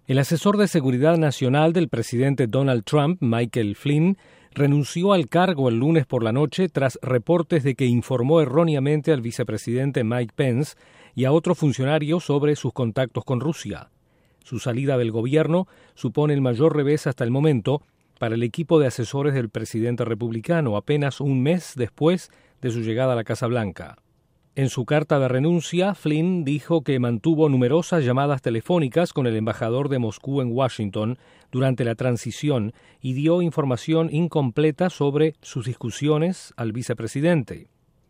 El asesor de seguridad nacional del presidente Donald Trump, Michael Flynn, renunció al cargo el lunes por la noche tras reportes de que informó erróneamente al vicepresidente Mike Pence y a otro funcionario sobre sus contactos con Rusia. Su salida del gobierno supone el mayor revés hasta el momento para el equipo de asesores del presidente republicano, apenas un mes después de su llegada a la Casa Blanca. En su carta de renuncia, Flynn dijo que mantuvo numerosas llamadas telefónicas con el embajador de Moscú en Washington durante la transición y dio información incompleta sobre sus discusiones al vicepresidente.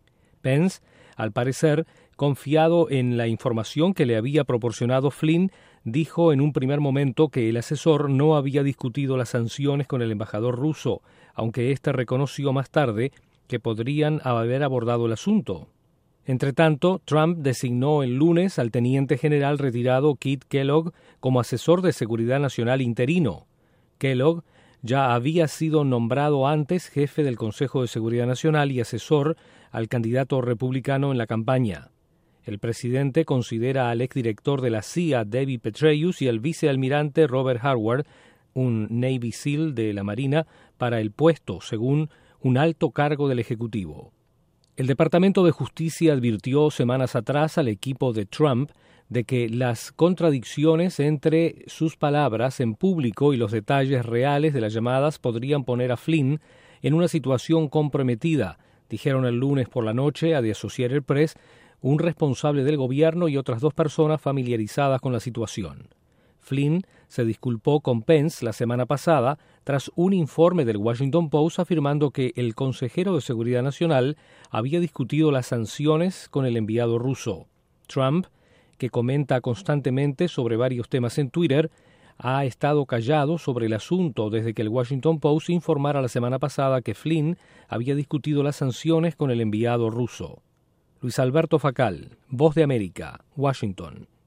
Pence, al parecer, confiado en la información que le había proporcionado Flynn, dijo en un primer momento que el asesor no había discutido las sanciones con el embajador ruso, aunque éste reconoció más tarde que podrían haber abordado el asunto. Entretanto, Trump designó el lunes al teniente general retirado Keith Kellogg como asesor de seguridad nacional interino. Kellogg ya había sido nombrado antes jefe del Consejo de Seguridad Nacional y asesor al candidato republicano en la campaña. El presidente considera al exdirector de la CIA, David Petraeus, y al vicealmirante Robert Harward, un Navy SEAL de la Marina, para el puesto, según un alto cargo del Ejecutivo. El Departamento de Justicia advirtió semanas atrás al equipo de Trump de que las contradicciones entre sus palabras en público y los detalles reales de las llamadas podrían poner a Flynn en una situación comprometida, dijeron el lunes por la noche a The Associated Press un responsable del gobierno y otras dos personas familiarizadas con la situación. Flynn se disculpó con Pence la semana pasada tras un informe del Washington Post afirmando que el consejero de Seguridad Nacional había discutido las sanciones con el enviado ruso. Trump, que comenta constantemente sobre varios temas en Twitter, ha estado callado sobre el asunto desde que el Washington Post informara la semana pasada que Flynn había discutido las sanciones con el enviado ruso. Luis Alberto Facal, Voz de América, Washington.